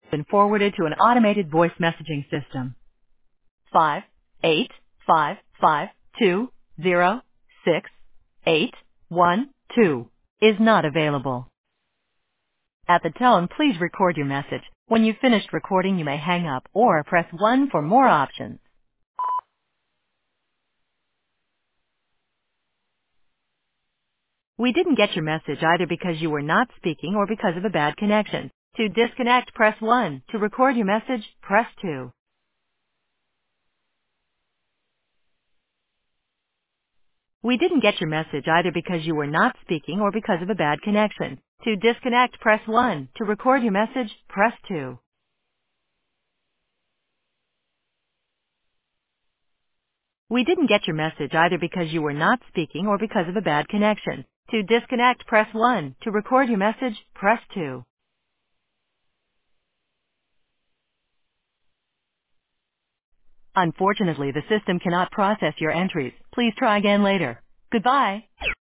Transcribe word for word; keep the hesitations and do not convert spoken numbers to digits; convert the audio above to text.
Been forwarded to an automated voice messaging system. Five eight five five two zero six eight one two is not available. At the tone, please record your message. When you've finished recording, you may hang up or press one for more options. We didn't get your message either because you were not speaking or because of a bad connection. To disconnect, press one. To record your message, press two. We didn't get your message either because you were not speaking or because of a bad connection. To disconnect, press one. To record your message, press two. We didn't get your message either because you were not speaking or because of a bad connection. To disconnect, press one. To record your message, press two. Unfortunately, the system cannot process your entries. Please try again later. Goodbye.